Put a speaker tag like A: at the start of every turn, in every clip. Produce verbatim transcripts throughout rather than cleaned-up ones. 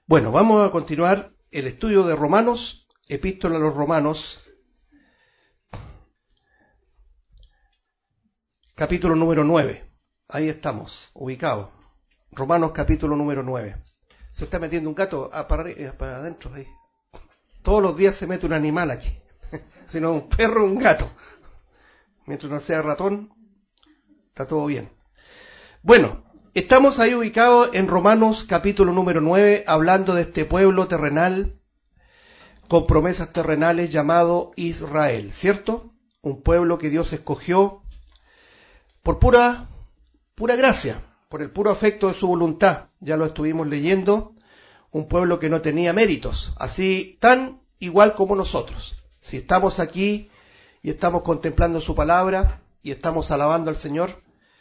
A: Bueno, vamos a continuar el estudio de Romanos, Epístola a los Romanos, capítulo número nueve. Ahí estamos, ubicados. Romanos capítulo número nueve. Se está metiendo un gato ah, para, para adentro ahí. Todos los días se mete un animal aquí. Si no, un perro o un gato. Mientras no sea ratón, está todo bien. Bueno, estamos ahí ubicados en Romanos capítulo número nueve, hablando de este pueblo terrenal con promesas terrenales llamado Israel, ¿cierto? Un pueblo que Dios escogió por pura, pura gracia, por el puro afecto de su voluntad. Ya lo estuvimos leyendo. Un pueblo que no tenía méritos, así tan igual como nosotros. Si estamos aquí y estamos contemplando su palabra y estamos alabando al Señor,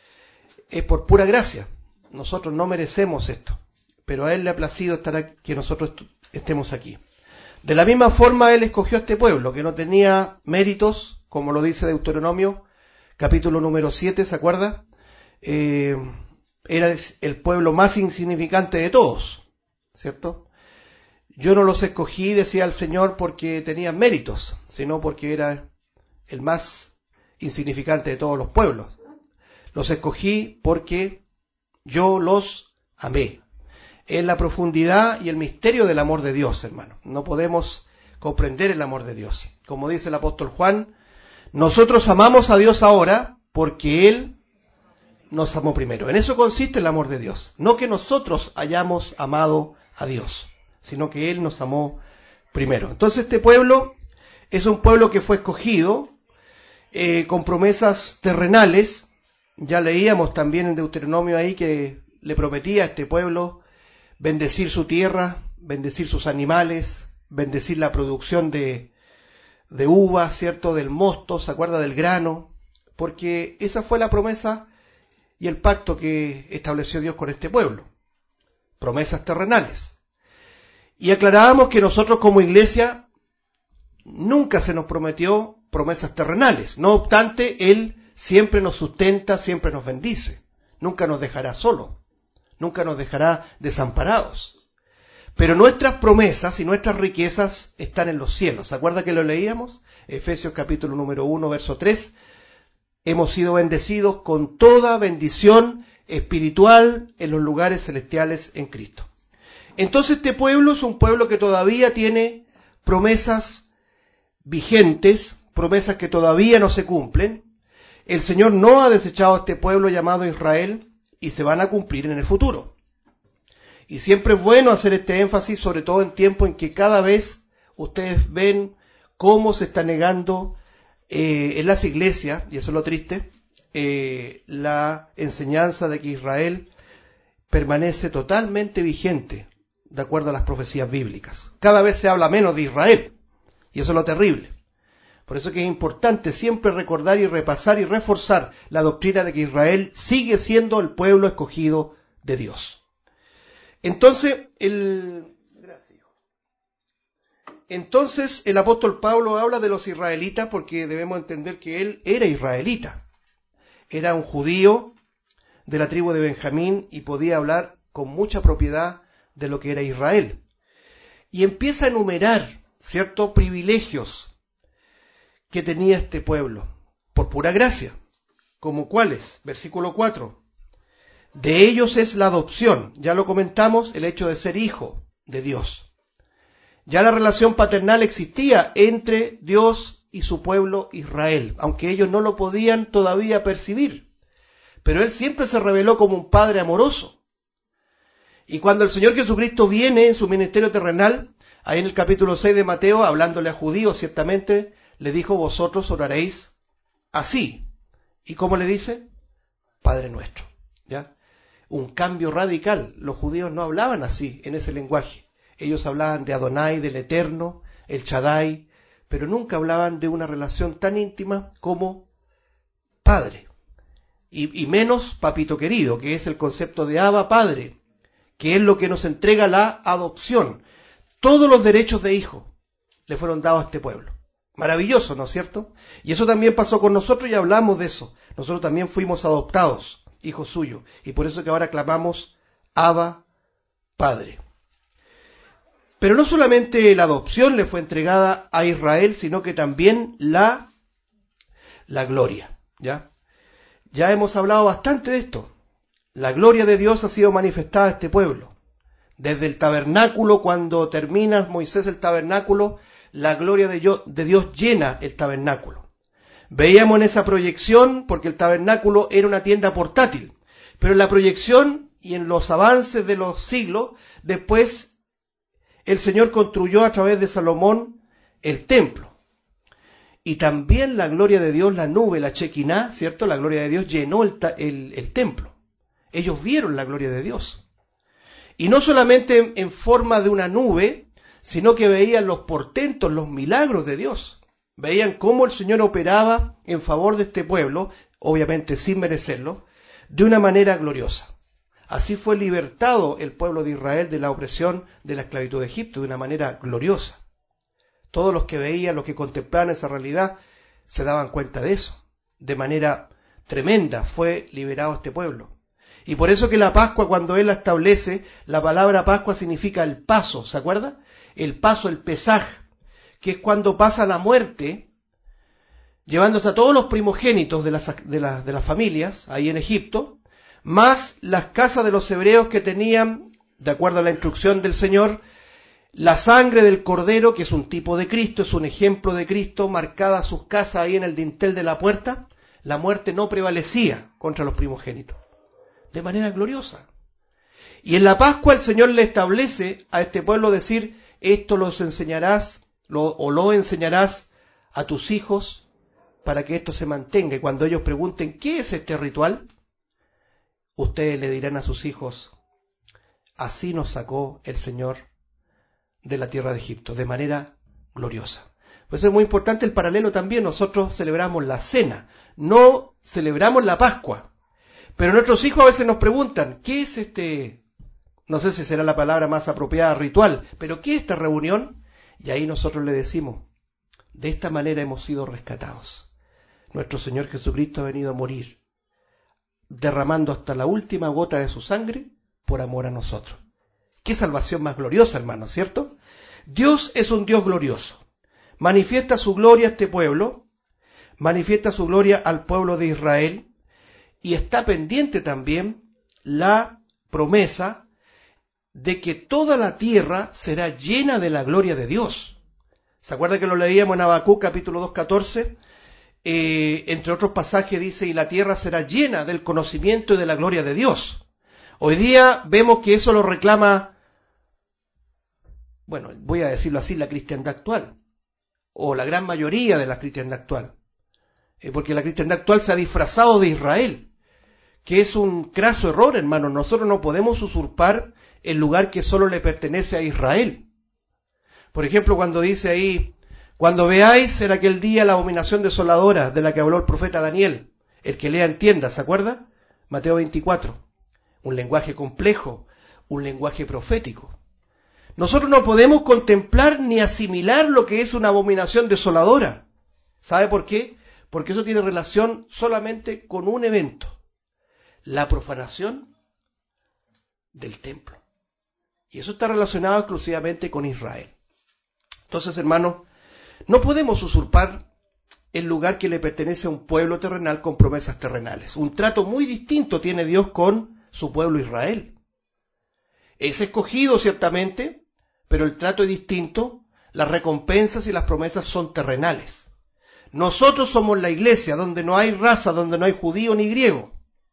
A: es por pura gracia. Nosotros no merecemos esto, pero a Él le ha placido estar aquí, que nosotros estemos aquí. De la misma forma, Él escogió a este pueblo que no tenía méritos, como lo dice Deuteronomio, capítulo número siete, ¿se acuerda? Eh, era el pueblo más insignificante de todos, ¿cierto? Yo no los escogí, decía el Señor, porque tenían méritos, sino porque era el más insignificante de todos los pueblos. Los escogí porque yo los amé. Es la profundidad y el misterio del amor de Dios, hermano. No podemos comprender el amor de Dios. Como dice el apóstol Juan, nosotros amamos a Dios ahora porque Él nos amó primero. En eso consiste el amor de Dios. No que nosotros hayamos amado a Dios, sino que Él nos amó primero. Entonces este pueblo es un pueblo que fue escogido eh, con promesas terrenales. Ya leíamos también en Deuteronomio ahí que le prometía a este pueblo bendecir su tierra, bendecir sus animales, bendecir la producción de, de uva, ¿cierto? Del mosto, ¿se acuerda? Del grano, porque esa fue la promesa y el pacto que estableció Dios con este pueblo. Promesas terrenales. Y aclarábamos que nosotros como iglesia nunca se nos prometió promesas terrenales. No obstante, Él siempre nos sustenta, siempre nos bendice. Nunca nos dejará solos. Nunca nos dejará desamparados. Pero nuestras promesas y nuestras riquezas están en los cielos. ¿Se acuerda que lo leíamos? Efesios capítulo número uno, verso tres. Hemos sido bendecidos con toda bendición espiritual en los lugares celestiales en Cristo. Entonces este pueblo es un pueblo que todavía tiene promesas vigentes, promesas que todavía no se cumplen. El Señor no ha desechado a este pueblo llamado Israel y se van a cumplir en el futuro. Y siempre es bueno hacer este énfasis, sobre todo en tiempo en que cada vez ustedes ven cómo se está negando eh, en las iglesias, y eso es lo triste, eh, la enseñanza de que Israel permanece totalmente vigente de acuerdo a las profecías bíblicas. Cada vez se habla menos de Israel, y eso es lo terrible. Por eso que es importante siempre recordar y repasar y reforzar la doctrina de que Israel sigue siendo el pueblo escogido de Dios. Entonces, el, gracias, hijo. Entonces, el apóstol Pablo habla de los israelitas porque debemos entender que él era israelita. Era un judío de la tribu de Benjamín y podía hablar con mucha propiedad de lo que era Israel. Y empieza a enumerar ciertos privilegios que tenía este pueblo, por pura gracia, como cuáles, versículo cuatro, de ellos es la adopción, ya lo comentamos, el hecho de ser hijo de Dios. Ya la relación paternal existía entre Dios y su pueblo Israel, aunque ellos no lo podían todavía percibir, pero Él siempre se reveló como un Padre amoroso. Y cuando el Señor Jesucristo viene en su ministerio terrenal, ahí en el capítulo seis de Mateo, hablándole a judíos ciertamente, le dijo, vosotros oraréis así. ¿Y cómo le dice? Padre nuestro. ¿Ya? Un cambio radical. Los judíos no hablaban así, en ese lenguaje. Ellos hablaban de Adonai, del Eterno, el Shaddai, pero nunca hablaban de una relación tan íntima como Padre. Y, y menos papito querido, que es el concepto de Abba, Padre, que es lo que nos entrega la adopción. Todos los derechos de hijo le fueron dados a este pueblo. Maravilloso, ¿no es cierto? Y eso también pasó con nosotros y hablamos de eso. Nosotros también fuimos adoptados, hijos suyos. Y por eso que ahora clamamos Abba, Padre. Pero no solamente la adopción le fue entregada a Israel, sino que también la, la gloria, ¿ya? Ya hemos hablado bastante de esto. La gloria de Dios ha sido manifestada a este pueblo. Desde el tabernáculo, cuando termina Moisés el tabernáculo, la gloria de Dios, de Dios llena el tabernáculo. Veíamos en esa proyección, porque el tabernáculo era una tienda portátil, pero en la proyección y en los avances de los siglos, después el Señor construyó a través de Salomón el templo. Y también la gloria de Dios, la nube, la Shekinah, ¿cierto? La gloria de Dios llenó el, el, el templo. Ellos vieron la gloria de Dios. Y no solamente en, en forma de una nube, sino que veían los portentos, los milagros de Dios. Veían cómo el Señor operaba en favor de este pueblo, obviamente sin merecerlo, de una manera gloriosa. Así fue libertado el pueblo de Israel de la opresión de la esclavitud de Egipto, de una manera gloriosa. Todos los que veían, los que contemplaban esa realidad, se daban cuenta de eso. De manera tremenda fue liberado este pueblo. Y por eso que la Pascua, cuando Él la establece, la palabra Pascua significa el paso, ¿se acuerda? El paso, el pesaj, que es cuando pasa la muerte, llevándose a todos los primogénitos de las, de las, de las familias, ahí en Egipto, más las casas de los hebreos que tenían, de acuerdo a la instrucción del Señor, la sangre del cordero, que es un tipo de Cristo, es un ejemplo de Cristo, marcada sus casas ahí en el dintel de la puerta, la muerte no prevalecía contra los primogénitos, de manera gloriosa. Y en la Pascua el Señor le establece a este pueblo decir, esto los enseñarás, lo, o lo enseñarás a tus hijos, para que esto se mantenga. Y cuando ellos pregunten, ¿qué es este ritual? Ustedes le dirán a sus hijos, así nos sacó el Señor de la tierra de Egipto, de manera gloriosa. Por eso es muy importante el paralelo también. Nosotros celebramos la cena, no celebramos la Pascua. Pero nuestros hijos a veces nos preguntan, ¿qué es este, no sé si será la palabra más apropiada, ritual, pero qué es esta reunión? Y ahí nosotros le decimos, de esta manera hemos sido rescatados. Nuestro Señor Jesucristo ha venido a morir, derramando hasta la última gota de su sangre por amor a nosotros. Qué salvación más gloriosa, hermanos, ¿cierto? Dios es un Dios glorioso. Manifiesta su gloria a este pueblo, manifiesta su gloria al pueblo de Israel, y está pendiente también la promesa de que toda la tierra será llena de la gloria de Dios. ¿Se acuerda que lo leíamos en Habacuc capítulo dos, catorce? Eh, entre otros pasajes dice, y la tierra será llena del conocimiento y de la gloria de Dios. Hoy día vemos que eso lo reclama, bueno, voy a decirlo así, la cristiandad actual, o la gran mayoría de la cristiandad actual, eh, porque la cristiandad actual se ha disfrazado de Israel, que es un craso error, hermano. Nosotros no podemos usurpar el lugar que solo le pertenece a Israel. Por ejemplo, cuando dice ahí, cuando veáis en aquel día la abominación desoladora de la que habló el profeta Daniel, el que lea entienda, ¿se acuerda? Mateo veinticuatro, un lenguaje complejo, un lenguaje profético. Nosotros no podemos contemplar ni asimilar lo que es una abominación desoladora. ¿Sabe por qué? Porque eso tiene relación solamente con un evento, la profanación del templo. Y eso está relacionado exclusivamente con Israel. Entonces, hermanos, no podemos usurpar el lugar que le pertenece a un pueblo terrenal con promesas terrenales. Un trato muy distinto tiene Dios con su pueblo Israel. Es escogido ciertamente, pero el trato es distinto. Las recompensas y las promesas son terrenales. Nosotros somos la iglesia donde no hay raza, donde no hay judío ni griego.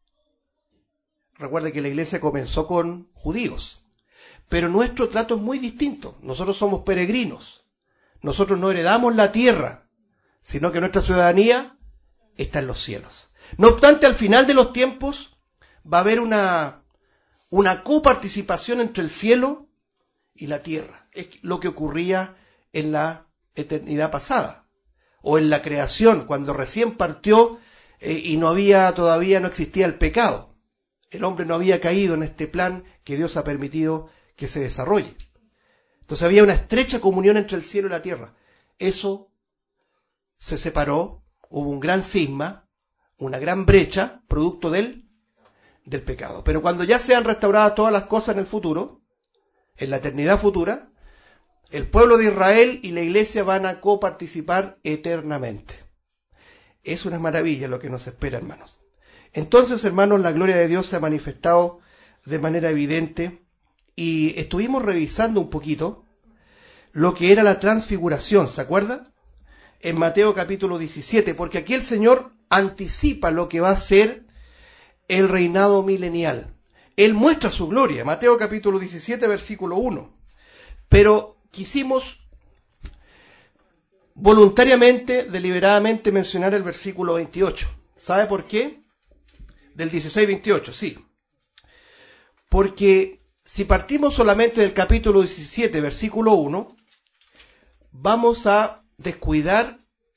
A: Recuerde que la iglesia comenzó con judíos, pero nuestro trato es muy distinto. Nosotros somos peregrinos. Nosotros no heredamos la tierra, sino que nuestra ciudadanía está en los cielos. No obstante, al final de los tiempos va a haber una, una coparticipación entre el cielo y la tierra. Es lo que ocurría en la eternidad pasada, o en la creación, cuando recién partió eh, y no había todavía, no existía el pecado. El hombre no había caído en este plan que Dios ha permitido que se desarrolle. Entonces había una estrecha comunión entre el cielo y la tierra. Eso se separó, hubo un gran cisma, una gran brecha, producto del, del pecado. Pero cuando ya sean restauradas todas las cosas en el futuro, en la eternidad futura, El pueblo de Israel y la iglesia van a coparticipar eternamente. Es una maravilla lo que nos espera, hermanos. Entonces, hermanos, la gloria de Dios se ha manifestado de manera evidente y estuvimos revisando un poquito lo que era la transfiguración, ¿se acuerda? En Mateo capítulo diecisiete, porque aquí el Señor anticipa lo que va a ser el reinado milenial. Él muestra su gloria, Mateo capítulo diecisiete, versículo uno. Pero quisimos voluntariamente, deliberadamente mencionar el versículo veintiocho. ¿Sabe por qué? Del dieciséis veintiocho, sí. Porque si partimos solamente del capítulo diecisiete, versículo uno, vamos a descuidar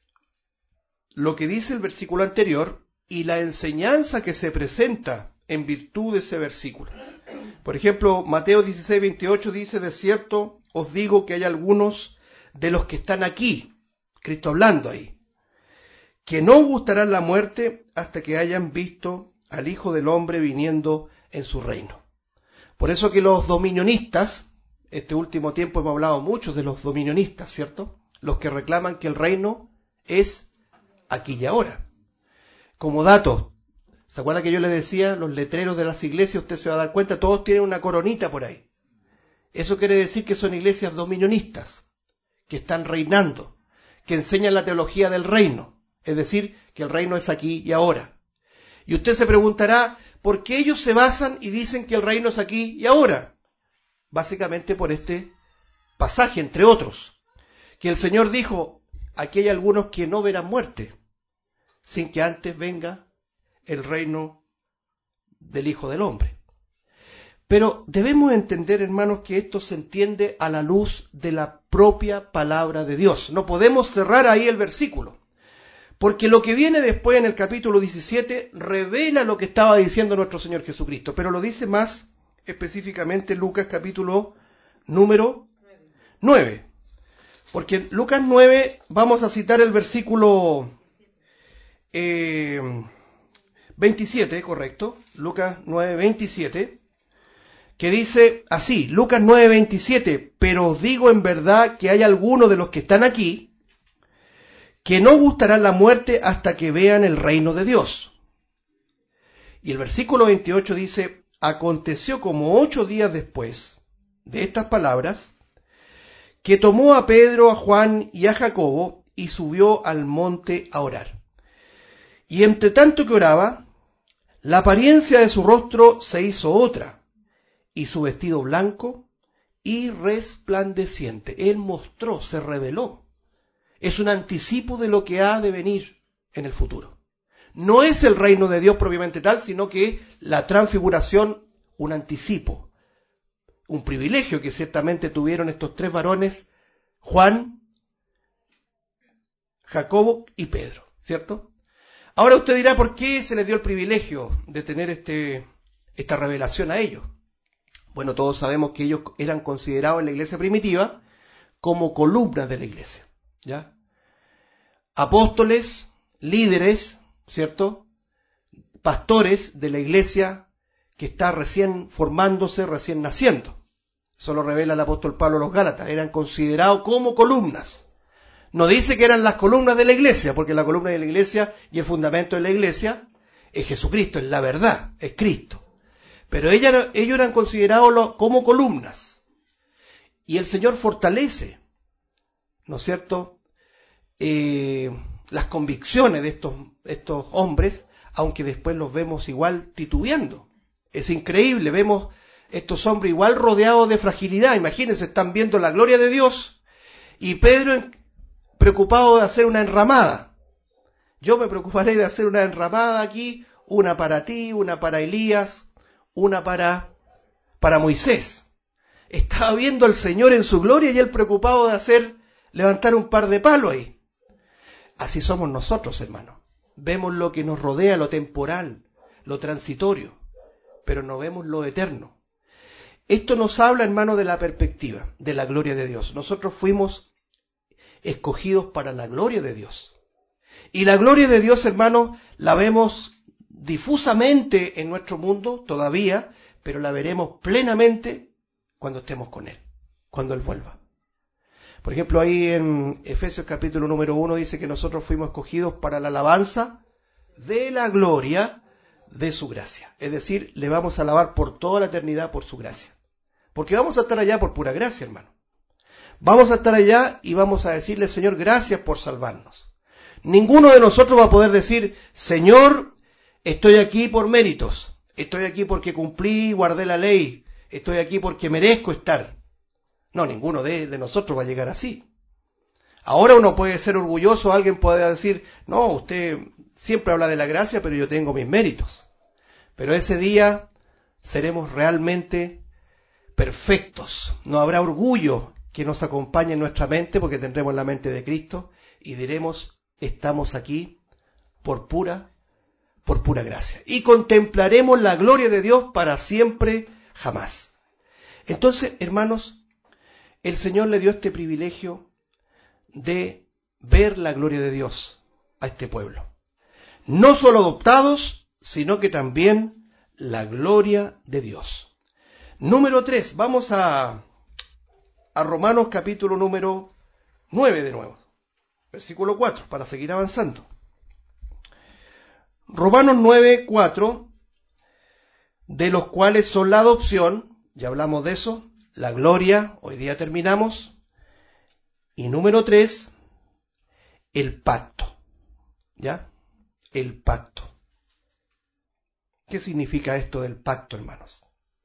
A: lo que dice el versículo anterior y la enseñanza que se presenta en virtud de ese versículo. Por ejemplo, Mateo dieciséis veintiocho dice: de cierto os digo que hay algunos de los que están aquí, Cristo hablando ahí, que no gustarán la muerte hasta que hayan visto al Hijo del Hombre viniendo en su reino. Por eso que los dominionistas, este último tiempo hemos hablado mucho de los dominionistas, ¿cierto? Los que reclaman que el reino es aquí y ahora. Como dato, ¿se acuerda que yo le decía, los letreros de las iglesias, usted se va a dar cuenta, todos tienen una coronita por ahí? Eso quiere decir que son iglesias dominionistas, que están reinando, que enseñan la teología del reino, es decir, que el reino es aquí y ahora. Y usted se preguntará, ¿por qué ellos se basan y dicen que el reino es aquí y ahora? Básicamente por este pasaje, entre otros, que el Señor dijo: aquí hay algunos que no verán muerte, sin que antes venga el reino del Hijo del Hombre. Pero debemos entender, hermanos, que esto se entiende a la luz de la propia palabra de Dios. No podemos cerrar ahí el versículo, porque lo que viene después en el capítulo diecisiete revela lo que estaba diciendo nuestro Señor Jesucristo, pero lo dice más específicamente Lucas capítulo número nueve. Porque en Lucas nueve vamos a citar el versículo eh, veintisiete, correcto, Lucas nueve, veintisiete, que dice así, Lucas nueve, veintisiete, pero os digo en verdad que hay algunos de los que están aquí que no gustarán la muerte hasta que vean el reino de Dios. Y el versículo veintiocho dice: aconteció como ocho días después de estas palabras, que tomó a Pedro, a Juan y a Jacobo y subió al monte a orar. Y entre tanto que oraba, la apariencia de su rostro se hizo otra, y su vestido blanco y resplandeciente. Él mostró, se reveló. Es un anticipo de lo que ha de venir en el futuro. No es el reino de Dios propiamente tal, sino que la transfiguración, un anticipo, un privilegio que ciertamente tuvieron estos tres varones, Juan, Jacobo y Pedro, ¿cierto? Ahora usted dirá, ¿por qué se les dio el privilegio de tener este, esta revelación a ellos? Bueno, todos sabemos que ellos eran considerados en la iglesia primitiva como columnas de la iglesia, ¿ya? Apóstoles, líderes, ¿cierto? Pastores de la iglesia que está recién formándose, recién naciendo. Eso lo revela el apóstol Pablo a los Gálatas. Eran considerados como columnas. No dice que eran las columnas de la iglesia, porque la columna de la iglesia y el fundamento de la iglesia es Jesucristo, es la verdad, es Cristo. Pero ellos, ellos eran considerados como columnas. Y el Señor fortalece, ¿no es cierto?, eh, las convicciones de estos, estos hombres, aunque después los vemos igual titubeando. Es increíble, vemos estos hombres igual rodeados de fragilidad. Imagínense, están viendo la gloria de Dios y Pedro preocupado de hacer una enramada. Yo me preocuparé de hacer una enramada aquí, una para ti, una para Elías, una para, para Moisés. Estaba viendo al Señor en su gloria y él preocupado de hacer, levantar un par de palos ahí. Así somos nosotros, hermanos. Vemos lo que nos rodea, lo temporal, lo transitorio, pero no vemos lo eterno. Esto nos habla, hermano, de la perspectiva, de la gloria de Dios. Nosotros fuimos escogidos para la gloria de Dios. Y la gloria de Dios, hermano, la vemos difusamente en nuestro mundo todavía, pero la veremos plenamente cuando estemos con Él, cuando Él vuelva. Por ejemplo, ahí en Efesios capítulo número uno dice que nosotros fuimos escogidos para la alabanza de la gloria de su gracia. Es decir, le vamos a alabar por toda la eternidad por su gracia. Porque vamos a estar allá por pura gracia, hermano. Vamos a estar allá y vamos a decirle, Señor, gracias por salvarnos. Ninguno de nosotros va a poder decir, Señor, estoy aquí por méritos. Estoy aquí porque cumplí, guardé la ley. Estoy aquí porque merezco estar. No, ninguno de, de nosotros va a llegar así. Ahora uno puede ser orgulloso, alguien puede decir, no, usted siempre habla de la gracia, pero yo tengo mis méritos. Pero ese día seremos realmente perfectos. No habrá orgullo que nos acompañe en nuestra mente, porque tendremos la mente de Cristo y diremos, estamos aquí por pura, por pura gracia. Y contemplaremos la gloria de Dios para siempre, jamás. Entonces, hermanos, el Señor le dio este privilegio de ver la gloria de Dios a este pueblo. No solo adoptados, sino que también la gloria de Dios. Número tres, vamos a, a Romanos capítulo número nueve de nuevo, versículo cuatro, para seguir avanzando. Romanos nueve, cuatro, de los cuales son la adopción, ya hablamos de eso, la gloria, hoy día terminamos, y número tres, el pacto, ¿ya? El pacto. ¿Qué significa esto del pacto, hermanos?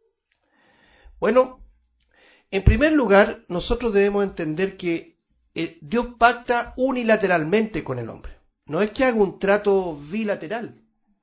A: Bueno, en primer lugar, nosotros debemos entender que Dios pacta unilateralmente con el hombre. No es que haga un trato bilateral.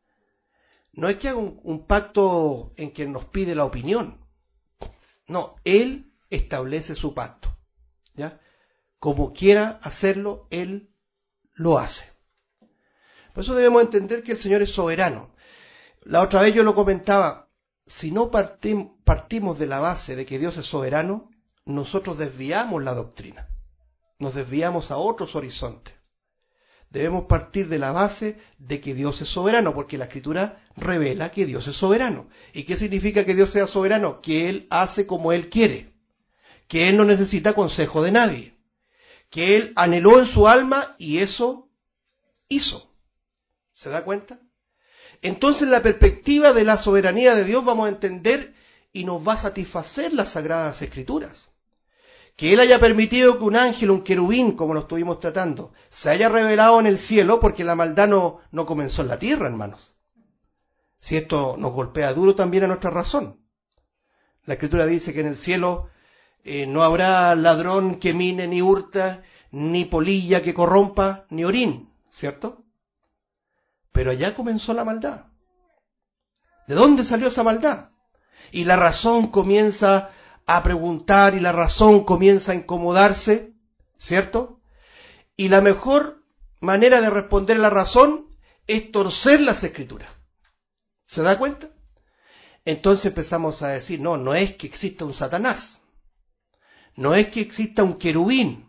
A: No es que haga un, un pacto en que nos pide la opinión. No, Él establece su pacto, ¿ya? Como quiera hacerlo, Él lo hace. Por eso debemos entender que el Señor es soberano. La otra vez yo lo comentaba, si no partim, partimos de la base de que Dios es soberano, nosotros desviamos la doctrina, nos desviamos a otros horizontes. Debemos partir de la base de que Dios es soberano, porque la Escritura revela que Dios es soberano. ¿Y qué significa que Dios sea soberano? Que Él hace como Él quiere, que Él no necesita consejo de nadie, que Él anheló en su alma y eso hizo. ¿Se da cuenta? Entonces, la perspectiva de la soberanía de Dios vamos a entender y nos va a satisfacer las Sagradas Escrituras. Que Él haya permitido que un ángel, un querubín, como lo estuvimos tratando, se haya revelado en el cielo, porque la maldad no, no comenzó en la tierra, hermanos. Si esto nos golpea duro también a nuestra razón. La Escritura dice que en el cielo eh, no habrá ladrón que mine, ni hurta, ni polilla que corrompa, ni orín, ¿cierto? Pero allá comenzó la maldad. ¿De dónde salió esa maldad? Y la razón comienza a preguntar y la razón comienza a incomodarse, ¿cierto? Y la mejor manera de responder a la razón es torcer las Escrituras. ¿Se da cuenta? Entonces empezamos a decir, no, no es que exista un Satanás, no es que exista un querubín,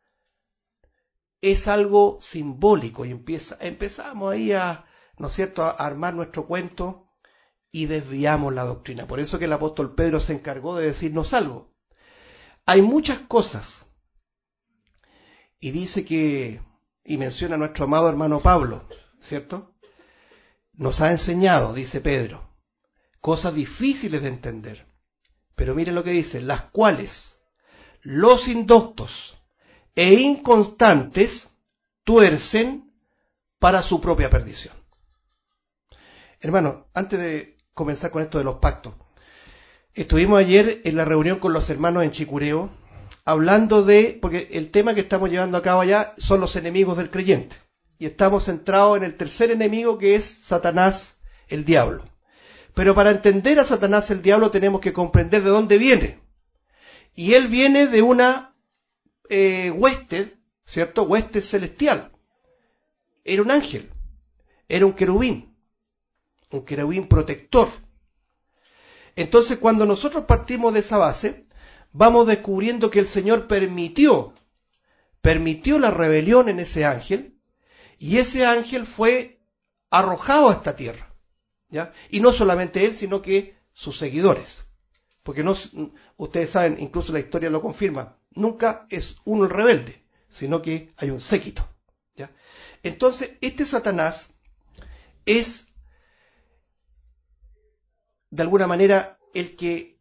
A: es algo simbólico y empieza, empezamos ahí a, ¿no es cierto?, a armar nuestro cuento y desviamos la doctrina. Por eso que el apóstol Pedro se encargó de decirnos algo. Hay muchas cosas, y dice que, y menciona a nuestro amado hermano Pablo, ¿cierto? Nos ha enseñado, dice Pedro, cosas difíciles de entender. Pero mire lo que dice, las cuales los indoctos e inconstantes tuercen para su propia perdición. Hermano, antes de comenzar con esto de los pactos, estuvimos ayer en la reunión con los hermanos en Chicureo, hablando de, porque el tema que estamos llevando a cabo allá son los enemigos del creyente, y estamos centrados en el tercer enemigo, que es Satanás, el diablo. Pero para entender a Satanás, el diablo, tenemos que comprender de dónde viene. Y él viene de una eh, hueste, ¿cierto? Hueste celestial. Era un ángel, era un querubín, un querubín protector. Entonces, cuando nosotros partimos de esa base, vamos descubriendo que el Señor permitió, permitió la rebelión en ese ángel, y ese ángel fue arrojado a esta tierra, ¿ya? Y no solamente él, sino que sus seguidores, Porque no, ustedes saben, incluso la historia lo confirma, nunca es uno el rebelde, sino que hay un séquito. ¿Ya? Entonces, este Satanás es, de alguna manera, el que,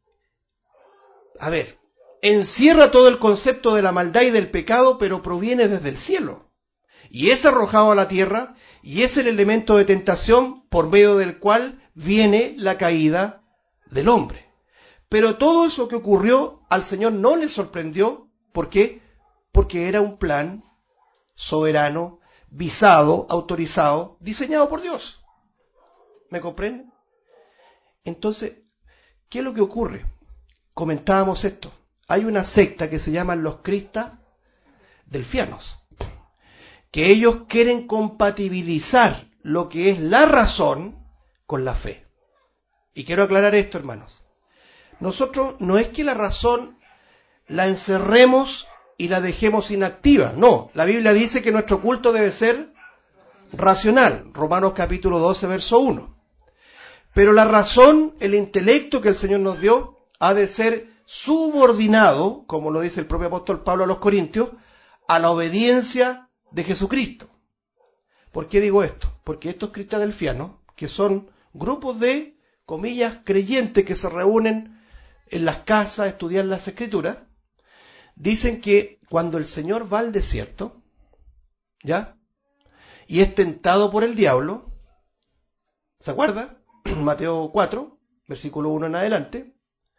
A: a ver, encierra todo el concepto de la maldad y del pecado, pero proviene desde el cielo. Y es arrojado a la tierra, y es el elemento de tentación por medio del cual viene la caída del hombre. Pero todo eso que ocurrió al Señor no le sorprendió. ¿Por qué? Porque era un plan soberano, visado, autorizado, diseñado por Dios. ¿Me comprenden? Entonces, ¿qué es lo que ocurre? Comentábamos esto. Hay una secta que se llaman los cristas delfianos, que ellos quieren compatibilizar lo que es la razón con la fe. Y quiero aclarar esto, hermanos. Nosotros no es que la razón la encerremos y la dejemos inactiva. No, la Biblia dice que nuestro culto debe ser racional. Romanos capítulo doce, verso uno. Pero la razón, el intelecto que el Señor nos dio, ha de ser subordinado, como lo dice el propio apóstol Pablo a los Corintios, a la obediencia de Jesucristo. ¿Por qué digo esto? Porque estos cristadelfianos, que son grupos de, comillas, creyentes que se reúnen en las casas a estudiar las Escrituras, dicen que cuando el Señor va al desierto, ¿ya? Y es tentado por el diablo, ¿se acuerda? Mateo cuatro, versículo uno en adelante,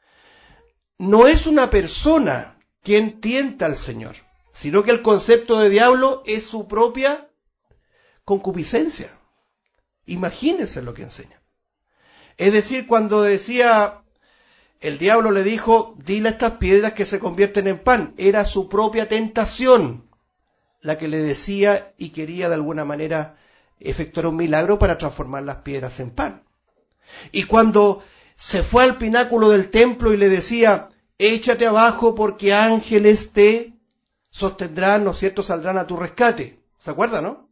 A: no es una persona quien tienta al Señor, sino que el concepto de diablo es su propia concupiscencia. Imagínense lo que enseña. Es decir, cuando decía, el diablo le dijo, dile a estas piedras que se convierten en pan, era su propia tentación la que le decía y quería de alguna manera efectuar un milagro para transformar las piedras en pan. Y cuando se fue al pináculo del templo y le decía, échate abajo porque ángeles te sostendrán, ¿no es cierto?, saldrán a tu rescate. ¿Se acuerda, no?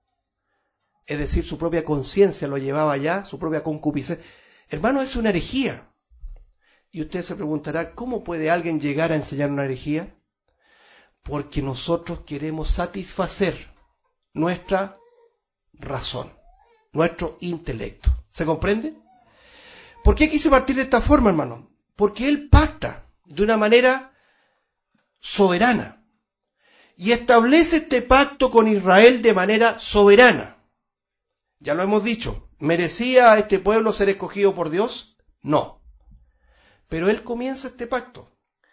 A: Es decir, su propia conciencia lo llevaba allá, su propia concupiscencia. Hermano, es una herejía. Y usted se preguntará, ¿cómo puede alguien llegar a enseñar una herejía? Porque nosotros queremos satisfacer nuestra razón, nuestro intelecto. ¿Se comprende? ¿Por qué quise partir de esta forma, hermano? Porque Él pacta de una manera soberana y establece este pacto con Israel de manera soberana. Ya lo hemos dicho, ¿merecía a este pueblo ser escogido por Dios? No. Pero Él comienza este pacto.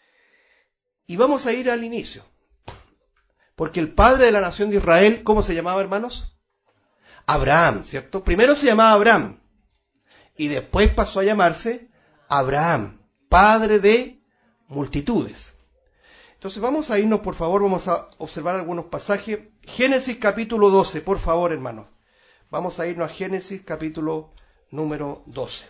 A: Y vamos a ir al inicio. Porque el padre de la nación de Israel, ¿cómo se llamaba, hermanos? Abraham, ¿cierto? Primero se llamaba Abraham. Y después pasó a llamarse Abraham, padre de multitudes. Entonces vamos a irnos, por favor, vamos a observar algunos pasajes. Génesis capítulo doce, por favor, hermanos. Vamos a irnos a Génesis capítulo número doce.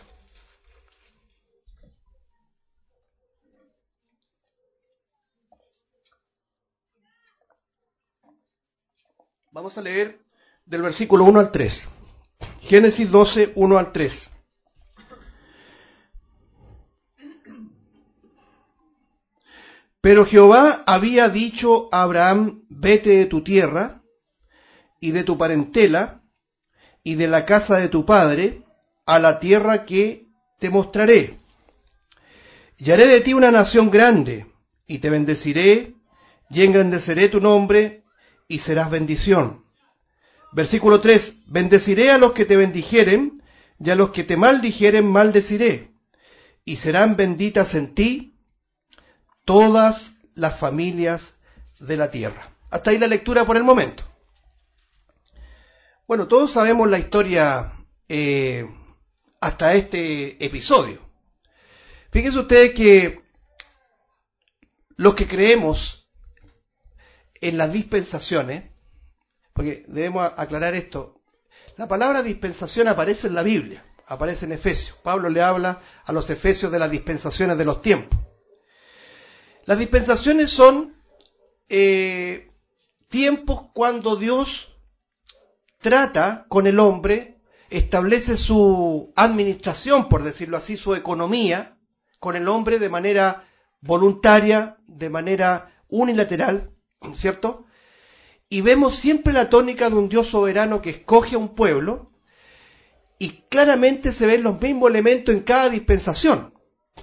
A: Vamos a leer del versículo uno al tres. Génesis doce, uno al tres. Pero Jehová había dicho a Abraham, vete de tu tierra y de tu parentela y de la casa de tu padre a la tierra que te mostraré. Y haré de ti una nación grande y te bendeciré y engrandeceré tu nombre y serás bendición. Versículo tres. Bendeciré a los que te bendijeren y a los que te maldijeren maldeciré. Y serán benditas en ti todas las familias de la tierra. Hasta ahí la lectura por el momento. Bueno, todos sabemos la historia eh, hasta este episodio. Fíjense ustedes que los que creemos en las dispensaciones, porque debemos aclarar esto, la palabra dispensación aparece en la Biblia, aparece en Efesios. Pablo le habla a los efesios de las dispensaciones de los tiempos. Las dispensaciones son eh, tiempos cuando Dios trata con el hombre, establece su administración, por decirlo así, su economía, con el hombre de manera voluntaria, de manera unilateral, ¿cierto? Y vemos siempre la tónica de un Dios soberano que escoge a un pueblo, y claramente se ven los mismos elementos en cada dispensación.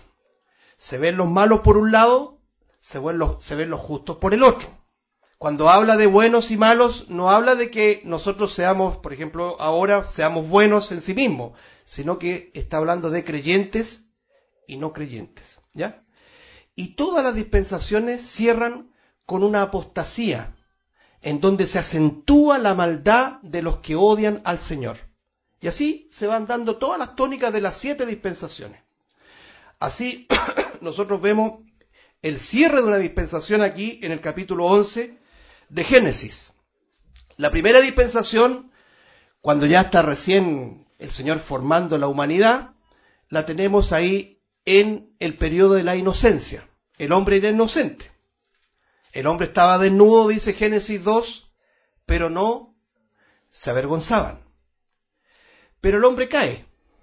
A: Se ven los malos por un lado, se ven los, se ven los justos por el otro. Cuando habla de buenos y malos, no habla de que nosotros seamos, por ejemplo, ahora seamos buenos en sí mismos, sino que está hablando de creyentes y no creyentes, ¿ya? Y todas las dispensaciones cierran con una apostasía, en donde se acentúa la maldad de los que odian al Señor. Y así se van dando todas las tónicas de las siete dispensaciones. Así, nosotros vemos el cierre de una dispensación aquí en el capítulo once de Génesis. La primera dispensación, cuando ya está recién el Señor formando la humanidad, la tenemos ahí en el periodo de la inocencia. El hombre era inocente. El hombre estaba desnudo, dice Génesis dos, pero no se avergonzaban. Pero el hombre cae.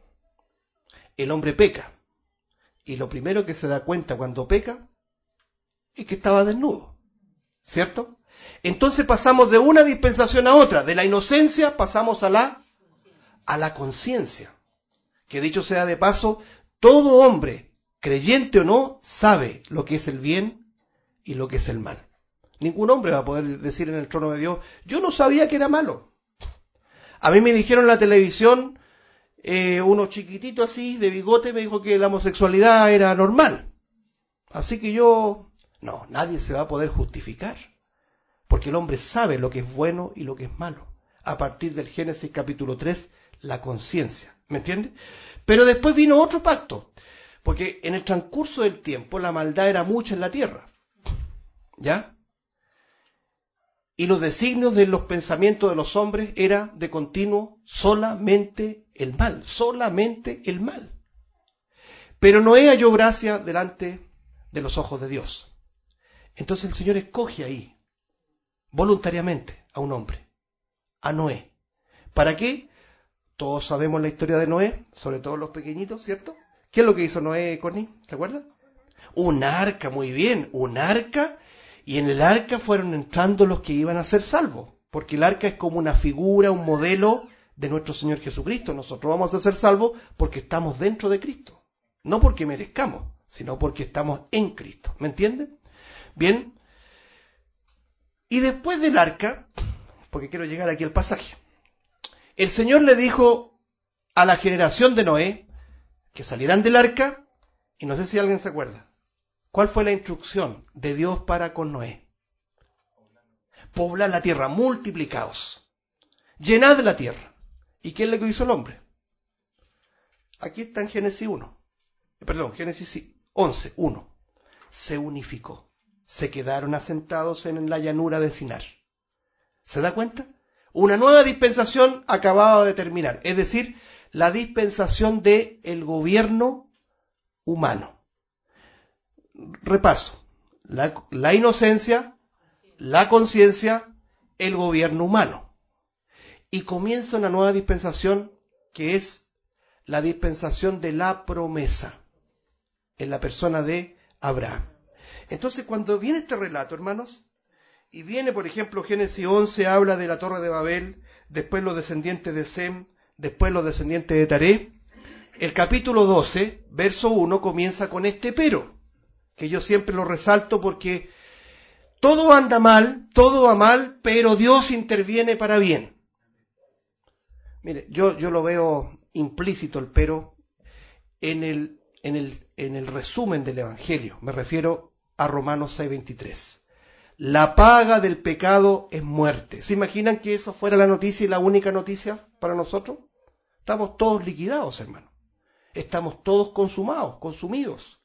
A: El hombre peca. Y lo primero que se da cuenta cuando peca es que estaba desnudo. ¿Cierto? Entonces pasamos de una dispensación a otra. De la inocencia pasamos a la, a la conciencia. Que dicho sea de paso, todo hombre, creyente o no, sabe lo que es el bien y lo que es el mal. Ningún hombre va a poder decir en el trono de Dios, yo no sabía que era malo. A mí me dijeron en la televisión, eh, uno chiquitito así, de bigote, me dijo que la homosexualidad era normal. Así que yo, no, nadie se va a poder justificar. Porque el hombre sabe lo que es bueno y lo que es malo. A partir del Génesis capítulo tres, la conciencia. ¿Me entiendes? Pero después vino otro pacto. Porque en el transcurso del tiempo la maldad era mucha en la tierra. ¿Ya? Y los designios de los pensamientos de los hombres era de continuo solamente el mal. Solamente el mal. Pero Noé halló gracia delante de los ojos de Dios. Entonces el Señor escoge ahí voluntariamente a un hombre, a Noé. ¿Para qué? Todos sabemos la historia de Noé, sobre todo los pequeñitos, ¿cierto? ¿Qué es lo que hizo Noé, Connie? ¿Se acuerdan? Un arca, muy bien, un arca, y en el arca fueron entrando los que iban a ser salvos, porque el arca es como una figura, un modelo de nuestro Señor Jesucristo. Nosotros vamos a ser salvos porque estamos dentro de Cristo, no porque merezcamos, sino porque estamos en Cristo. ¿Me entienden? Bien. Y después del arca, porque quiero llegar aquí al pasaje, el Señor le dijo a la generación de Noé que salieran del arca, y no sé si alguien se acuerda. ¿Cuál fue la instrucción de Dios para con Noé? Poblad la tierra, multiplicaos, llenad la tierra. ¿Y qué es lo que hizo el hombre? Aquí está en Génesis uno, perdón, Génesis once, uno. Se unificó. Se quedaron asentados en la llanura de Sinar. ¿Se da cuenta? Una nueva dispensación acababa de terminar, es decir, la dispensación del gobierno humano. Repaso, la, la inocencia, la conciencia, el gobierno humano. Y comienza una nueva dispensación que es la dispensación de la promesa, en la persona de Abraham. Entonces, cuando viene este relato, hermanos, y viene, por ejemplo, Génesis once, habla de la Torre de Babel, después los descendientes de Sem, después los descendientes de Taré, el capítulo doce, verso uno, comienza con este pero, que yo siempre lo resalto porque todo anda mal, todo va mal, pero Dios interviene para bien. Mire, yo, yo lo veo implícito el pero en el, en el, en el resumen del Evangelio, me refiero a Romanos seis veintitrés. La paga del pecado es muerte. ¿Se imaginan que eso fuera la noticia y la única noticia para nosotros? Estamos todos liquidados, hermano. Estamos todos consumados, consumidos.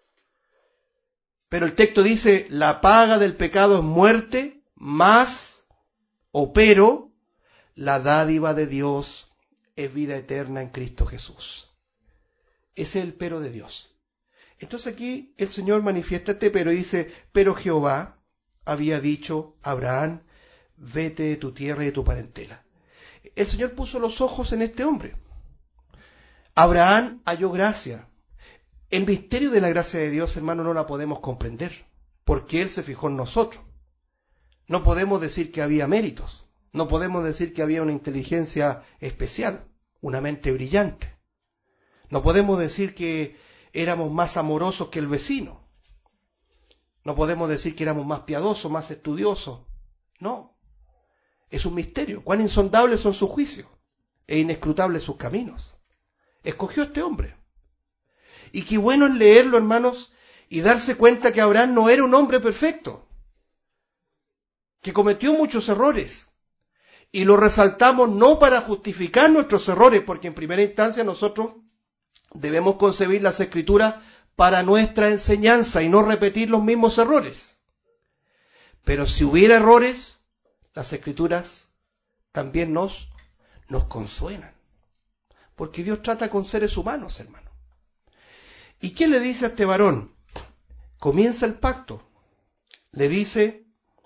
A: Pero el texto dice, la paga del pecado es muerte, más, o pero, la dádiva de Dios es vida eterna en Cristo Jesús. Ese es el pero de Dios. Entonces aquí el Señor manifiesta este pero y dice, pero Jehová había dicho a Abraham, vete de tu tierra y de tu parentela. El Señor puso los ojos en este hombre. Abraham halló gracia. El misterio de la gracia de Dios, hermano, no la podemos comprender, porque Él se fijó en nosotros. No podemos decir que había méritos, no podemos decir que había una inteligencia especial, una mente brillante. No podemos decir que éramos más amorosos que el vecino. No podemos decir que éramos más piadosos, más estudiosos. No. Es un misterio. Cuán insondables son sus juicios e inescrutables sus caminos. Escogió a este hombre. Y qué bueno es leerlo, hermanos, y darse cuenta que Abraham no era un hombre perfecto, que cometió muchos errores. Y lo resaltamos no para justificar nuestros errores, porque en primera instancia nosotros debemos concebir las Escrituras para nuestra enseñanza y no repetir los mismos errores. Pero si hubiera errores, las Escrituras también nos, nos consuelan. Porque Dios trata con seres humanos, hermano. ¿Y qué le dice a este varón? Comienza el pacto. Le dice,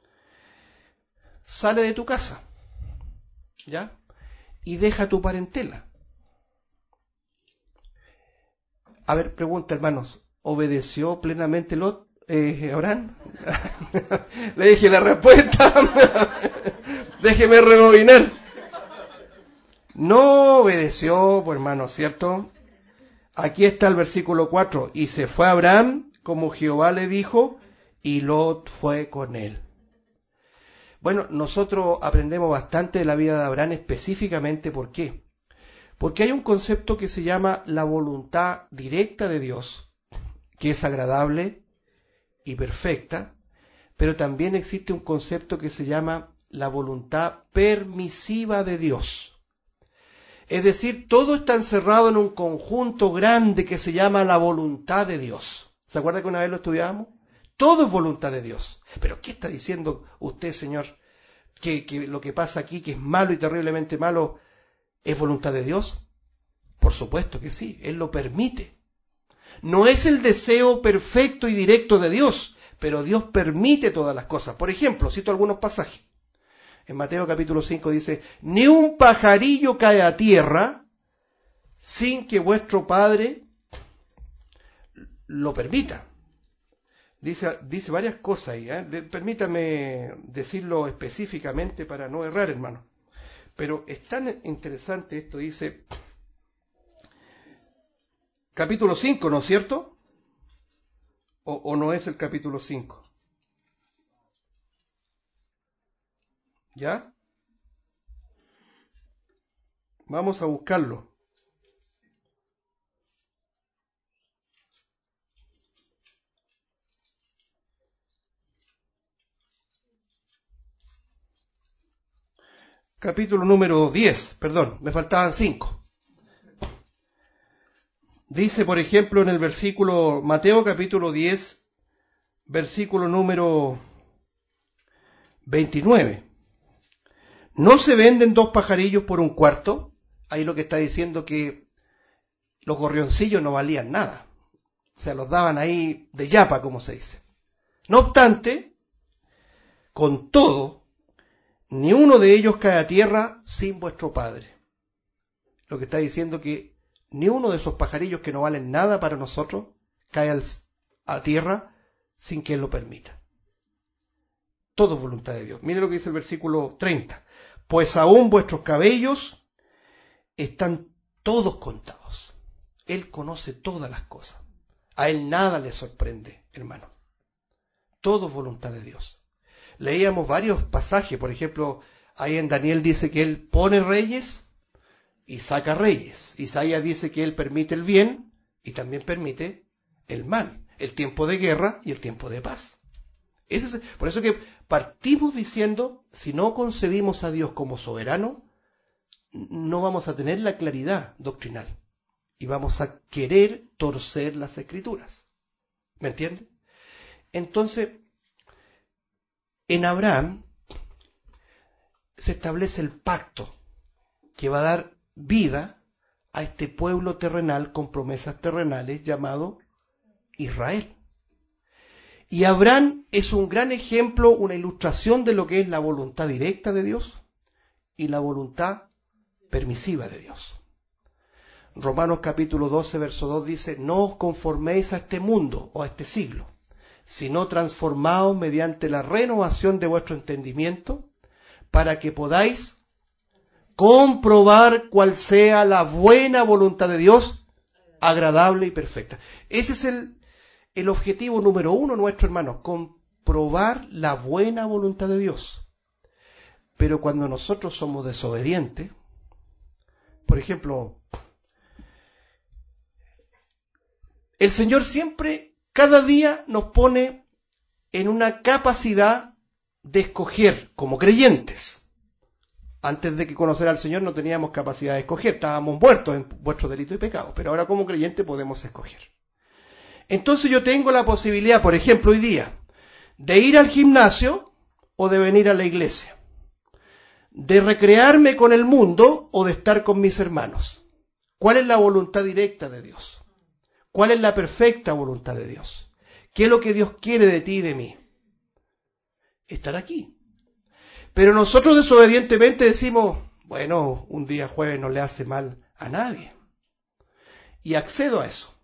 A: sale de tu casa, ¿ya? Y deja tu parentela. A ver, pregunta, hermanos, ¿obedeció plenamente Lot, eh, Abraham? Le dije la respuesta. Déjeme rebobinar. No obedeció, pues, hermano, ¿cierto? Aquí está el versículo cuatro. Y se fue Abraham, como Jehová le dijo, y Lot fue con él. Bueno, nosotros aprendemos bastante de la vida de Abraham, específicamente, ¿por qué? Porque hay un concepto que se llama la voluntad directa de Dios, que es agradable y perfecta, pero también existe un concepto que se llama la voluntad permisiva de Dios. Es decir, todo está encerrado en un conjunto grande que se llama la voluntad de Dios. ¿Se acuerda que una vez lo estudiábamos? Todo es voluntad de Dios. ¿Pero qué está diciendo usted, Señor? ¿Que, que lo que pasa aquí, que es malo y terriblemente malo, es voluntad de Dios? Por supuesto que sí, Él lo permite. No es el deseo perfecto y directo de Dios, pero Dios permite todas las cosas. Por ejemplo, cito algunos pasajes. En Mateo capítulo cinco dice, ni un pajarillo cae a tierra sin que vuestro Padre lo permita. Dice, dice varias cosas ahí, ¿eh? Permítame decirlo específicamente para no errar, hermano. Pero es tan interesante esto, dice, capítulo cinco, ¿no es cierto? ¿O, o no es el capítulo cinco? ¿Ya? Vamos a buscarlo. Capítulo número diez, perdón, me faltaban cinco. Dice, por ejemplo, en el versículo, Mateo capítulo diez, versículo número veintinueve. ¿No se venden dos pajarillos por un cuarto? Ahí lo que está diciendo que los gorrioncillos no valían nada. O sea, los daban ahí de yapa, como se dice. No obstante, con todo, ni uno de ellos cae a tierra sin vuestro Padre. Lo que está diciendo que ni uno de esos pajarillos que no valen nada para nosotros cae al, a tierra sin que Él lo permita. Todo es voluntad de Dios. Mire lo que dice el versículo treinta. Pues aún vuestros cabellos están todos contados. Él conoce todas las cosas. A Él nada le sorprende, hermano. Todo es voluntad de Dios. Leíamos varios pasajes, por ejemplo, ahí en Daniel dice que Él pone reyes y saca reyes. Isaías dice que Él permite el bien y también permite el mal, el tiempo de guerra y el tiempo de paz. Ese es, por eso que partimos diciendo, si no concebimos a Dios como soberano, no vamos a tener la claridad doctrinal y vamos a querer torcer las Escrituras. ¿Me entiende? Entonces, en Abraham se establece el pacto que va a dar vida a este pueblo terrenal con promesas terrenales llamado Israel. Y Abraham es un gran ejemplo, una ilustración de lo que es la voluntad directa de Dios y la voluntad permisiva de Dios. Romanos capítulo doce, verso dos dice, no os conforméis a este mundo o a este siglo, sino transformaos mediante la renovación de vuestro entendimiento, para que podáis comprobar cuál sea la buena voluntad de Dios, agradable y perfecta. Ese es el, el objetivo número uno nuestro, hermano, comprobar la buena voluntad de Dios. Pero cuando nosotros somos desobedientes, por ejemplo, el Señor siempre, cada día nos pone en una capacidad de escoger como creyentes. Antes de que conocer al Señor no teníamos capacidad de escoger, estábamos muertos en vuestros delitos y pecados, pero ahora como creyente podemos escoger. Entonces yo tengo la posibilidad, por ejemplo, hoy día, de ir al gimnasio o de venir a la iglesia, de recrearme con el mundo o de estar con mis hermanos. ¿Cuál es la voluntad directa de Dios? ¿Cuál es la perfecta voluntad de Dios? ¿Qué es lo que Dios quiere de ti y de mí? Estar aquí. Pero nosotros desobedientemente decimos, bueno, un día jueves no le hace mal a nadie. Y accedo a eso.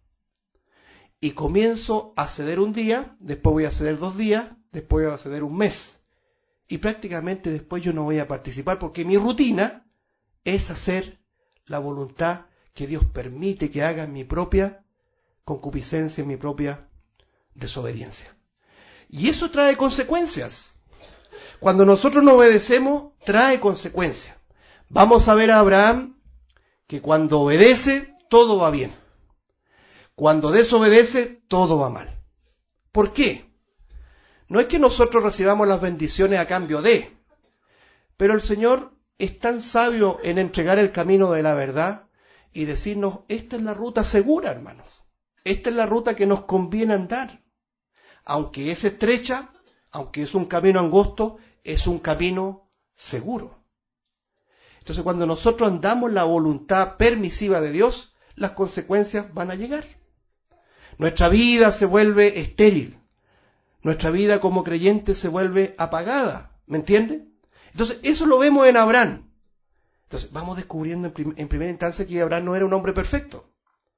A: Y comienzo a ceder un día, después voy a ceder dos días, después voy a ceder un mes. Y prácticamente después yo no voy a participar porque mi rutina es hacer la voluntad que Dios permite que haga en mi propia concupiscencia, en mi propia desobediencia. Y eso trae consecuencias. Cuando nosotros no obedecemos, trae consecuencias. Vamos a ver a Abraham que cuando obedece, todo va bien. Cuando desobedece, todo va mal. ¿Por qué? No es que nosotros recibamos las bendiciones a cambio de, pero el Señor es tan sabio en entregar el camino de la verdad y decirnos, esta es la ruta segura, hermanos. Esta es la ruta que nos conviene andar. Aunque es estrecha, aunque es un camino angosto, es un camino seguro. Entonces, cuando nosotros andamos la voluntad permisiva de Dios, las consecuencias van a llegar. Nuestra vida se vuelve estéril. Nuestra vida como creyente se vuelve apagada. ¿Me entiende? Entonces, eso lo vemos en Abraham. Entonces, vamos descubriendo en, prim- en primera instancia que Abraham no era un hombre perfecto.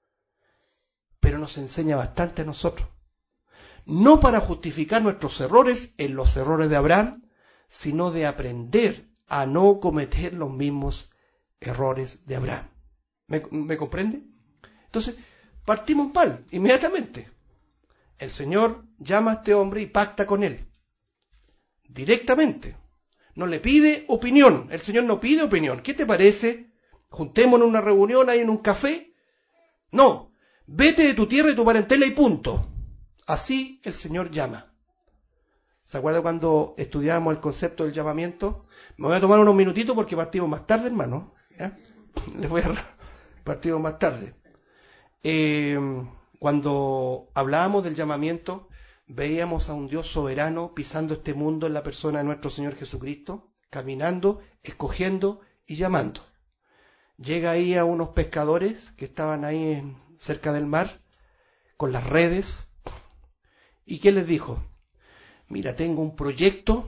A: Pero nos enseña bastante a nosotros. No para justificar nuestros errores en los errores de Abraham, sino de aprender a no cometer los mismos errores de Abraham. ¿Me, me comprende? Entonces, partimos mal, inmediatamente. El Señor llama a este hombre y pacta con él. Directamente. No le pide opinión. El Señor no pide opinión. ¿Qué te parece? Juntémonos en una reunión ahí en un café. No. Vete de tu tierra y tu parentela y punto. Así el Señor llama. ¿Se acuerda cuando estudiábamos el concepto del llamamiento? Me voy a tomar unos minutitos porque partimos más tarde, hermano. ¿Ya? Les voy a partimos más tarde. Eh, cuando hablábamos del llamamiento, veíamos a un Dios soberano pisando este mundo en la persona de nuestro Señor Jesucristo, caminando, escogiendo y llamando. Llega ahí a unos pescadores que estaban ahí en, cerca del mar, con las redes, ¿y qué les dijo? Mira, tengo un proyecto.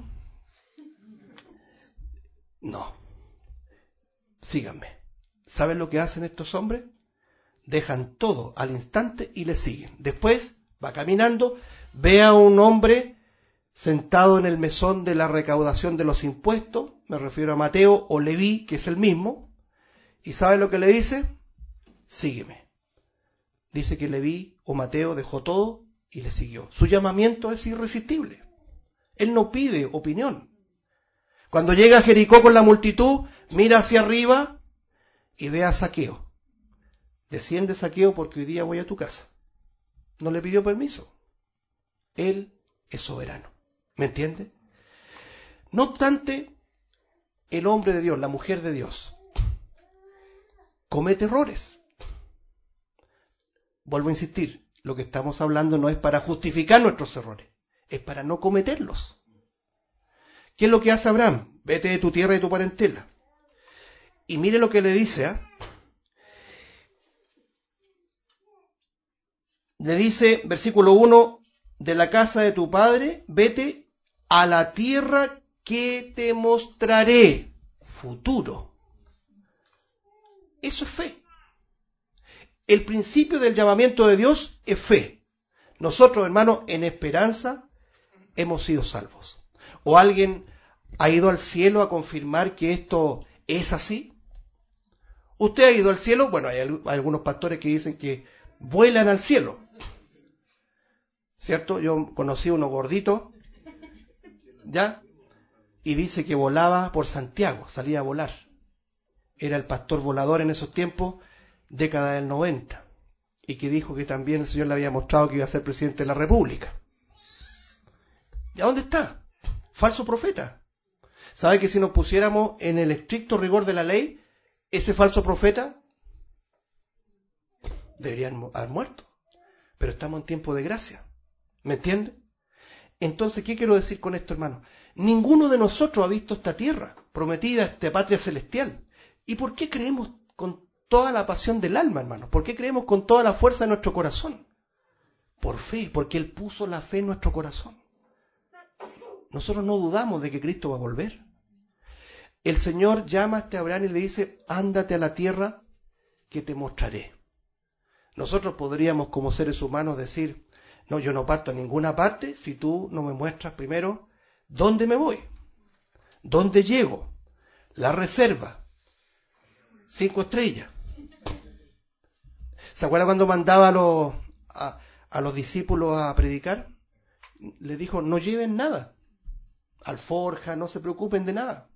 A: No. Síganme. ¿Saben lo que hacen estos hombres? Dejan todo al instante y le siguen. Después va caminando, ve a un hombre sentado en el mesón de la recaudación de los impuestos, me refiero a Mateo o Leví, que es el mismo, y ¿sabe lo que le dice? Sígueme. Dice que Leví o Mateo dejó todo y le siguió. Su llamamiento es irresistible. Él no pide opinión. Cuando llega a Jericó con la multitud, mira hacia arriba y ve a Zaqueo. Desciende, Zaqueo, porque hoy día voy a tu casa. No le pidió permiso. Él es soberano. ¿Me entiende? No obstante, el hombre de Dios, la mujer de Dios, comete errores. Vuelvo a insistir, lo que estamos hablando no es para justificar nuestros errores, es para no cometerlos. ¿Qué es lo que hace Abraham? Vete de tu tierra y de tu parentela. Y mire lo que le dice, ¿eh? Le dice, versículo uno, de la casa de tu padre, vete a la tierra que te mostraré. Futuro. Eso es fe. el principio del llamamiento de Dios es fe. Nosotros, hermanos, en esperanza hemos sido salvos. ¿O alguien ha ido al cielo a confirmar que esto es así? ¿Usted ha ido al cielo? Bueno, hay, hay algunos pastores que dicen que vuelan al cielo. ¿Cierto? Yo conocí a uno gordito, ¿ya? Y dice que volaba por Santiago, salía a volar. Era el pastor volador en esos tiempos, década del noventa. Y que dijo que también el Señor le había mostrado que iba a ser presidente de la República. ¿Y a dónde está? Falso profeta. ¿Sabe que si nos pusiéramos en el estricto rigor de la ley, ese falso profeta deberían haber muerto? Pero estamos en tiempo de gracia. ¿Me entiende? Entonces, ¿qué quiero decir con esto, hermano? Ninguno de nosotros ha visto esta tierra prometida, esta patria celestial. ¿Y por qué creemos con toda la pasión del alma, hermano? ¿Por qué creemos con toda la fuerza de nuestro corazón? Por fe, porque Él puso la fe en nuestro corazón. Nosotros no dudamos de que Cristo va a volver. El Señor llama a este Abraham y le dice, ándate a la tierra que te mostraré. Nosotros podríamos como seres humanos decir, no, yo no parto a ninguna parte si tú no me muestras primero dónde me voy, dónde llego, la reserva, cinco estrellas. ¿Se acuerda cuando mandaba a los, a, a los discípulos a predicar? Les dijo, no lleven nada, alforja, no se preocupen de nada.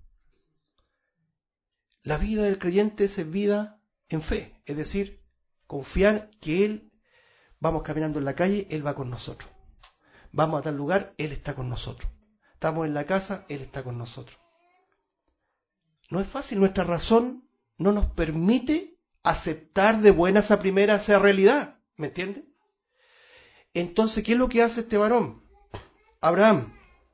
A: La vida del creyente es vida en fe, es decir, confiar que Él, vamos caminando en la calle, Él va con nosotros. Vamos a tal lugar, Él está con nosotros. Estamos en la casa, Él está con nosotros. No es fácil, nuestra razón no nos permite aceptar de buenas a primeras esa realidad, ¿me entiende? Entonces, ¿qué es lo que hace este varón? Abraham,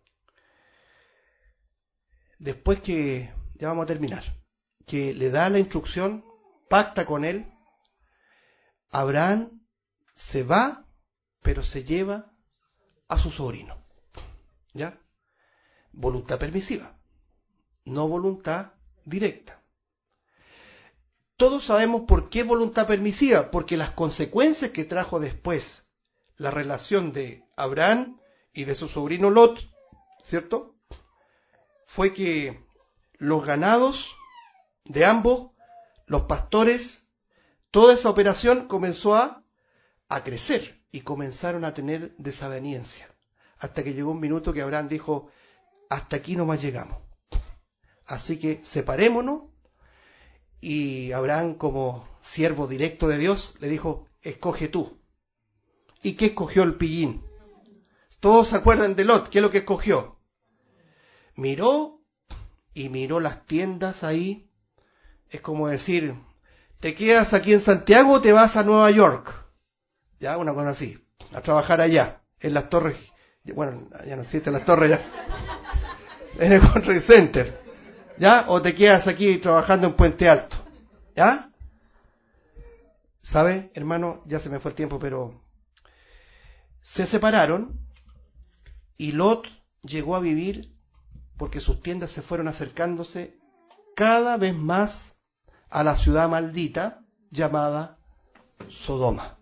A: después que, ya vamos a terminar, que le da la instrucción, pacta con él, Abraham se va, pero se lleva a su sobrino. ¿Ya? Voluntad permisiva, no voluntad directa. Todos sabemos por qué voluntad permisiva, porque las consecuencias que trajo después la relación de Abraham y de su sobrino Lot, ¿cierto? Fue que los ganados de ambos, los pastores, toda esa operación comenzó a, a crecer y comenzaron a tener desaveniencia. Hasta que llegó un minuto que Abraham dijo, hasta aquí nomás llegamos. Así que separémonos. Y Abraham, como siervo directo de Dios, le dijo, escoge tú. ¿Y qué escogió el pillín? Todos se acuerdan de Lot, ¿qué es lo que escogió? Miró y miró las tiendas ahí. Es como decir, ¿te quedas aquí en Santiago o te vas a Nueva York? Ya, una cosa así, a trabajar allá, en las torres. Bueno, ya no existen las torres ya. En el Country Center. ¿Ya? O te quedas aquí trabajando en Puente Alto. ¿Ya? ¿Sabe, hermano? Ya se me fue el tiempo, pero se separaron y Lot llegó a vivir porque sus tiendas se fueron acercándose cada vez más a la ciudad maldita llamada Sodoma.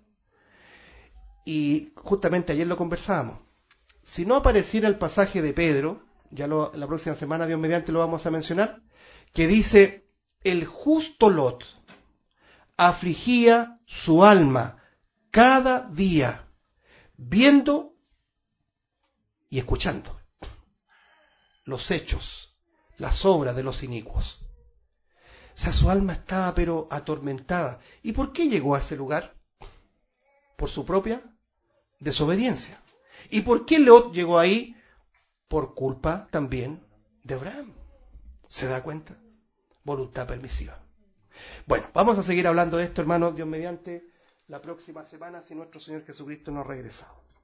A: Y justamente ayer lo conversábamos. Si no apareciera el pasaje de Pedro, ya lo, la próxima semana, Dios mediante, lo vamos a mencionar, que dice, el justo Lot afligía su alma cada día, viendo y escuchando los hechos, las obras de los inicuos. O sea, su alma estaba pero atormentada. ¿Y por qué llegó a ese lugar? Por su propia desobediencia. ¿Y por qué Lot llegó ahí? Por culpa también de Abraham. ¿Se da cuenta? Voluntad permisiva. Bueno, vamos a seguir hablando de esto, hermanos, Dios mediante, la próxima semana, si nuestro Señor Jesucristo no ha regresado.